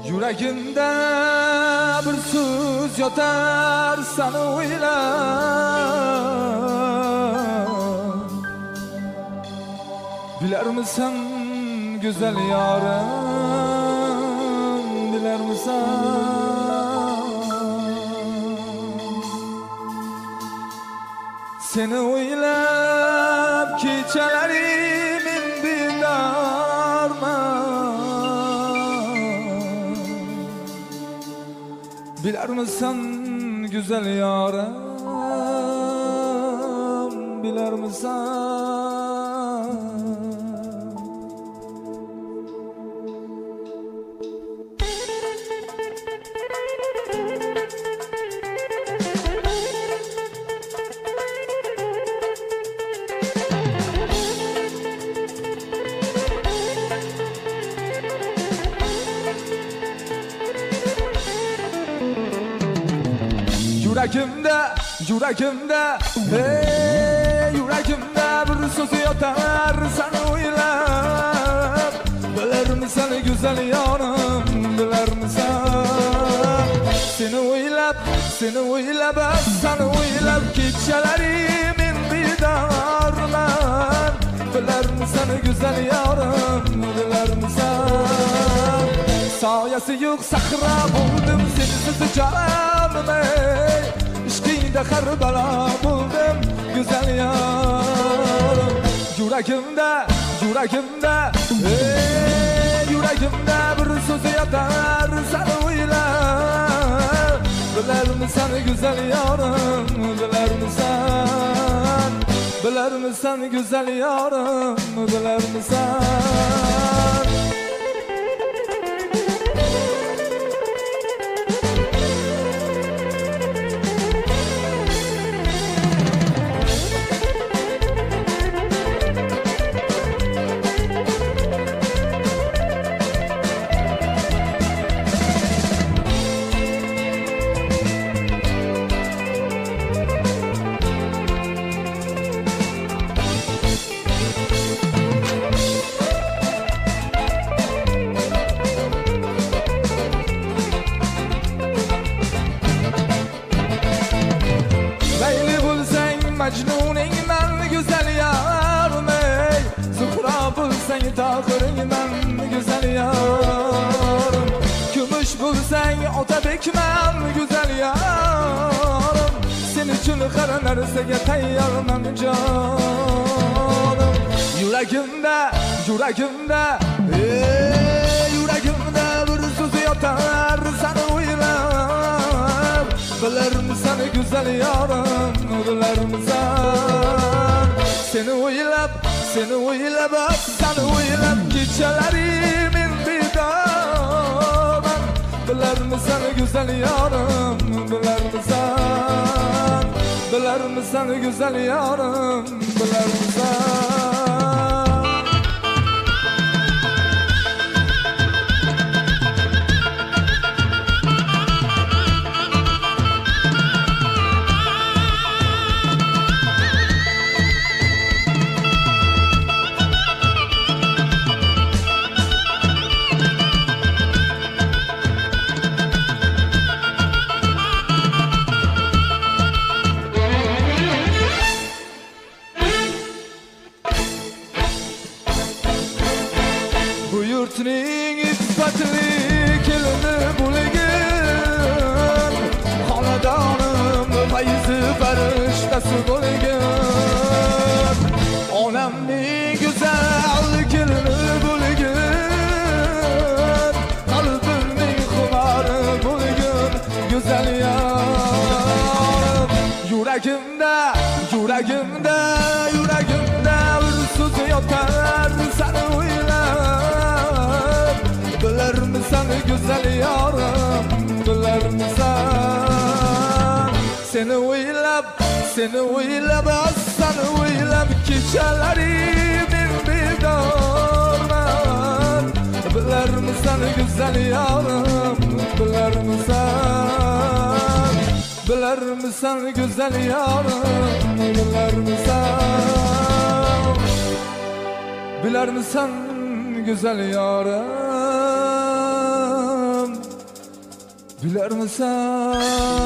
Yuragimda bir so'z yotar seni o'ylab. Bilarmisan güzel yarim, bilarmisan? Seni o'ylab kechalarim bedorman. Bilarmisan güzel yarim, bilarmisan? Yüreğimde, hey yüreğimde bir söz yatar seni o'ylab. Bilir misin güzel yarım, bilir misin? Seni o'ylab, seni o'ylab kechalarim bedorman. Bilir misin güzel yarım, bilir misin? Soyasi yo'q sahra bo'ldim sensiz jonim ey. İşkinde Karbala buldum güzel yarım. Yüreğimde, yüreğimde bir söz yatar seni o'ylab. Bilir misin güzel yarım, bilir misin? Bilir misin güzel yarım, bilir misin? Mecnuningman güzel yarim ey. Zuhra bulsan tahiringman güzel yarim. Kumush bulsang otabekman güzel yarim. Sen uchun har narsaga tayyorman jonim. Yüreğimde, yüreğimde bir so'z yotar seni o'ylab. Bilir misin güzel yarim, bilir misin? Seni o'ylab, seni o'ylab kechalarim bedorman. Bilir misin güzel yarim, bilir misin? Bilir misin güzel yarim, bilir misin? Yurtning iffatli kelini bo'lgan, xonadonim fayzi farishtasi bo'lgan. Onamning go'zal kelini bo'lgan, qalbimning xumori bo'lgan go'zal yarim. Yüreğimde bir so'z yotar seni o'ylab. Bilir misin güzel yarim, bilir misin? Seni o'ylab, seni o'ylab kechalarim bedorman. Bilir misin güzel yarim, bilir misin? Bilir misin güzel yarim, bilir misin? Bilir misin güzel yarim? Biler misin